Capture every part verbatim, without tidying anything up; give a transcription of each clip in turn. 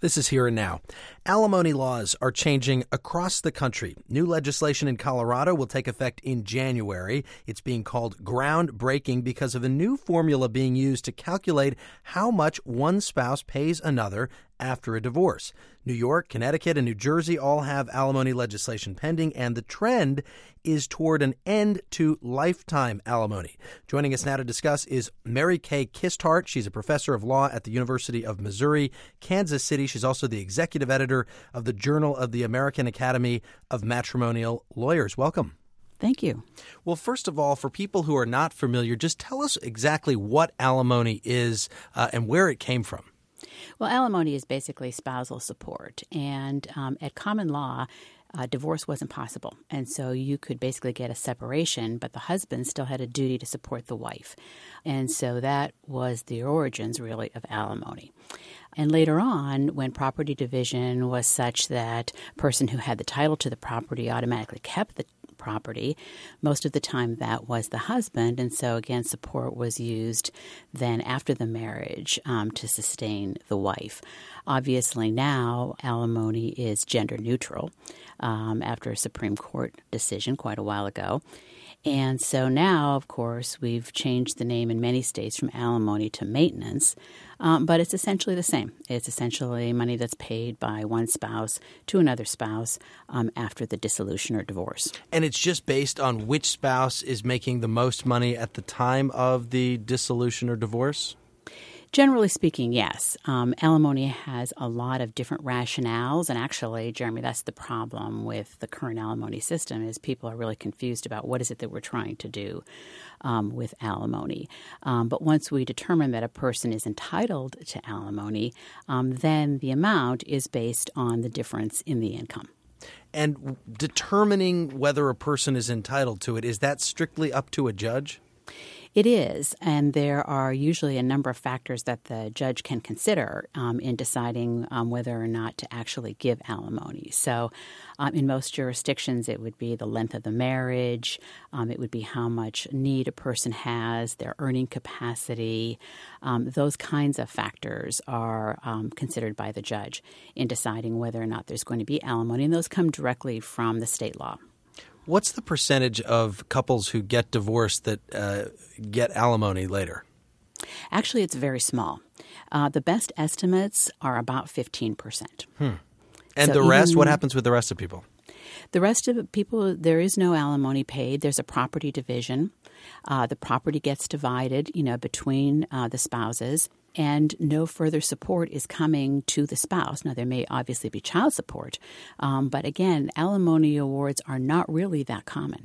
This is Here and Now. Alimony laws are changing across the country. New legislation in Colorado will take effect in January. It's being called groundbreaking because of a new formula being used to calculate how much one spouse pays another after a divorce. New York, Connecticut, and New Jersey all have alimony legislation pending, and the trend is toward an end to lifetime alimony. Joining us now to discuss is Mary Kay Kisthart. She's a professor of law at the University of Missouri, Kansas City. She's also the executive editor of the Journal of the American Academy of Matrimonial Lawyers. Welcome. Thank you. Well, first of all, for people who are not familiar, just tell us exactly what alimony is uh, and where it came from. Well, alimony is basically spousal support. And um, at common law, uh, divorce wasn't possible. And so you could basically get a separation, but the husband still had a duty to support the wife. And so that was the origins, really, of alimony. And later on, when property division was such that a person who had the title to the property automatically kept the property, most of the time that was the husband. And so, again, support was used then after the marriage um, to sustain the wife. Obviously, now alimony is gender neutral um, after a Supreme Court decision quite a while ago. And so now, of course, we've changed the name in many states from alimony to maintenance, um, but it's essentially the same. It's essentially money that's paid by one spouse to another spouse um, after the dissolution or divorce. And it's just based on which spouse is making the most money at the time of the dissolution or divorce? Generally speaking, yes. Um, alimony has a lot of different rationales. And actually, Jeremy, that's the problem with the current alimony system is people are really confused about what is it that we're trying to do um, with alimony. Um, but once we determine that a person is entitled to alimony, um, then the amount is based on the difference in the income. And determining whether a person is entitled to it, is that strictly up to a judge? It is, and there are usually a number of factors that the judge can consider um, in deciding um, whether or not to actually give alimony. So um, in most jurisdictions, it would be the length of the marriage. Um, it would be how much need a person has, their earning capacity. Um, those kinds of factors are um, considered by the judge in deciding whether or not there's going to be alimony, and those come directly from the state law. What's the percentage of couples who get divorced that uh, get alimony later? Actually, it's very small. Uh, the best estimates are about fifteen percent. Hmm. And so the rest, even, what happens with the rest of people? The rest of the people, there is no alimony paid. There's a property division. Uh, the property gets divided, you know, between uh, the spouses. And no further support is coming to the spouse. Now, there may obviously be child support, um, but again, alimony awards are not really that common.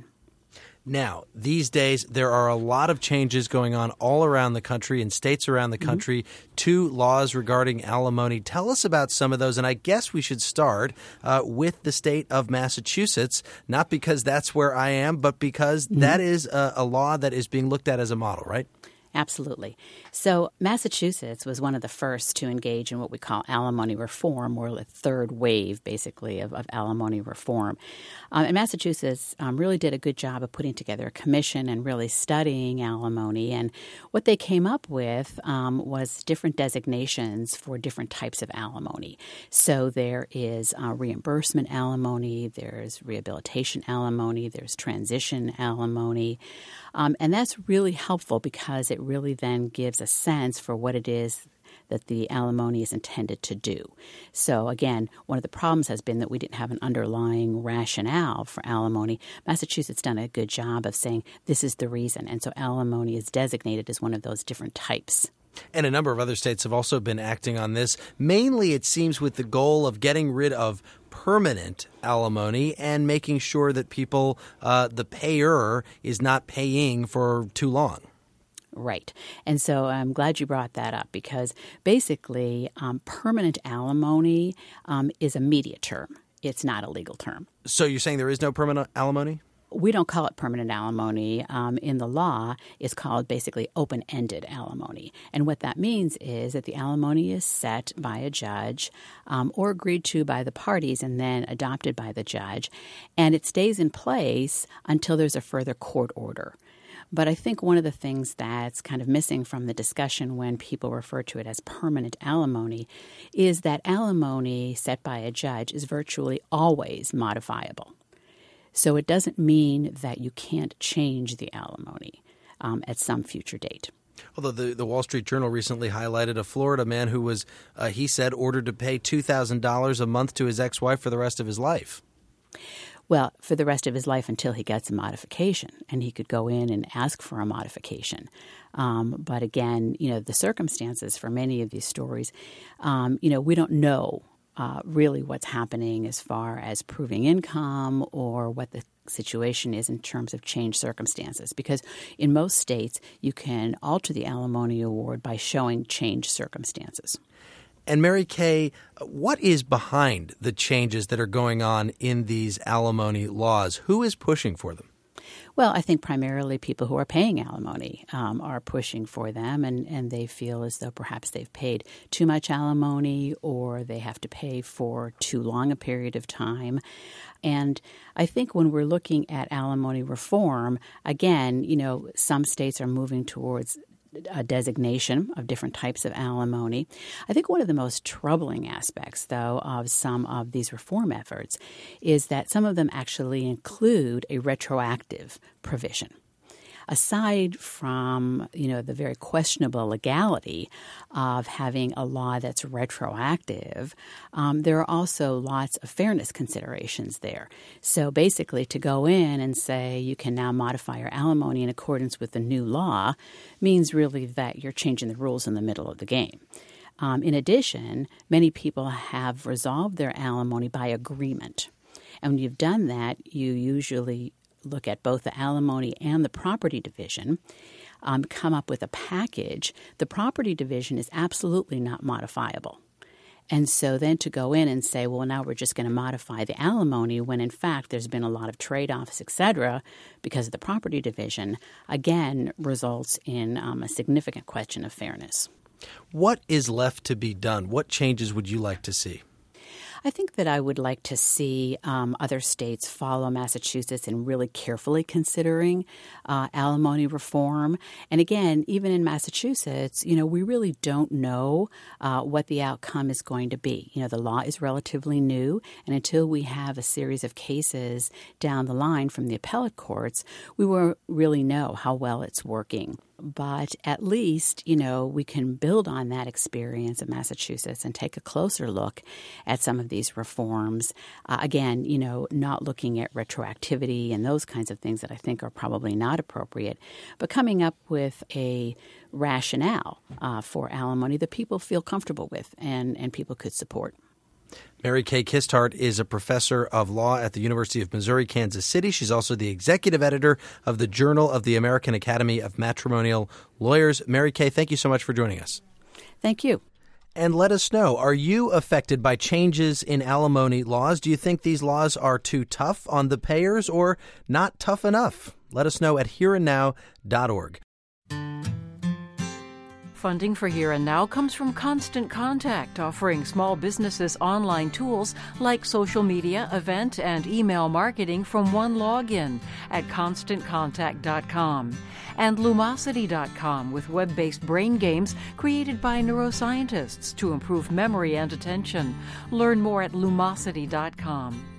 Now, these days, there are a lot of changes going on all around the country and states around the country mm-hmm. to laws regarding alimony. Tell us about some of those, and I guess we should start uh, with the state of Massachusetts, not because that's where I am, but because mm-hmm. that is a, a law that is being looked at as a model, right? Absolutely. So Massachusetts was one of the first to engage in what we call alimony reform, or the third wave, basically, of, of alimony reform. Um, and Massachusetts um, really did a good job of putting together a commission and really studying alimony. And what they came up with um, was different designations for different types of alimony. So there is uh, reimbursement alimony, there's rehabilitation alimony, there's transition alimony. Um, and that's really helpful because it really then gives a sense for what it is that the alimony is intended to do. So again, one of the problems has been that we didn't have an underlying rationale for alimony. Massachusetts done a good job of saying this is the reason. And so alimony is designated as one of those different types. And a number of other states have also been acting on this. Mainly, it seems, with the goal of getting rid of permanent alimony and making sure that people, uh, the payer, is not paying for too long. Right. And so I'm glad you brought that up because basically um, permanent alimony um, is a media term. It's not a legal term. So you're saying there is no permanent alimony? We don't call it permanent alimony. Um, in the law, it's called basically open-ended alimony. And what that means is that the alimony is set by a judge um, or agreed to by the parties and then adopted by the judge. And it stays in place until there's a further court order. But I think one of the things that's kind of missing from the discussion when people refer to it as permanent alimony is that alimony set by a judge is virtually always modifiable. So it doesn't mean that you can't change the alimony um, at some future date. Although the, the Wall Street Journal recently highlighted a Florida man who was, uh, he said, ordered to pay two thousand dollars a month to his ex-wife for the rest of his life. Well, for the rest of his life until he gets a modification, and he could go in and ask for a modification. Um, but again, you know, the circumstances for many of these stories, um, you know, we don't know uh, really what's happening as far as proving income or what the situation is in terms of changed circumstances. Because in most states, you can alter the alimony award by showing changed circumstances. And Mary Kay, what is behind the changes that are going on in these alimony laws? Who is pushing for them? Well, I think primarily people who are paying alimony um, are pushing for them, and, and they feel as though perhaps they've paid too much alimony or they have to pay for too long a period of time. And I think when we're looking at alimony reform, again, you know, some states are moving towards a designation of different types of alimony. I think one of the most troubling aspects, though, of some of these reform efforts is that some of them actually include a retroactive provision. Aside from, you know, the very questionable legality of having a law that's retroactive, um, there are also lots of fairness considerations there. So basically, to go in and say you can now modify your alimony in accordance with the new law means really that you're changing the rules in the middle of the game. Um, in addition, many people have resolved their alimony by agreement. And when you've done that, you usually look at both the alimony and the property division, um, come up with a package. The property division is absolutely not modifiable. And so then to go in and say, well, now we're just going to modify the alimony when, in fact, there's been a lot of trade-offs, et cetera, because of the property division, again, results in um, a significant question of fairness. What is left to be done? What changes would you like to see? I think that I would like to see um, other states follow Massachusetts in really carefully considering uh, alimony reform. And again, even in Massachusetts, you know, we really don't know uh, what the outcome is going to be. You know, the law is relatively new, and until we have a series of cases down the line from the appellate courts, we won't really know how well it's working. But at least, you know, we can build on that experience of Massachusetts and take a closer look at some of these reforms. Uh, again, you know, not looking at retroactivity and those kinds of things that I think are probably not appropriate, but coming up with a rationale uh, for alimony that people feel comfortable with and, and people could support. Mary Kay Kistart is a professor of law at the University of Missouri, Kansas City. She's also the executive editor of the Journal of the American Academy of Matrimonial Lawyers. Mary Kay, thank you so much for joining us. Thank you. And let us know, are you affected by changes in alimony laws? Do you think these laws are too tough on the payers or not tough enough? Let us know at here and now dot org. Funding for Here and Now comes from Constant Contact, offering small businesses online tools like social media, event, and email marketing from one login at constant contact dot com. And Lumosity dot com with web-based brain games created by neuroscientists to improve memory and attention. Learn more at Lumosity dot com.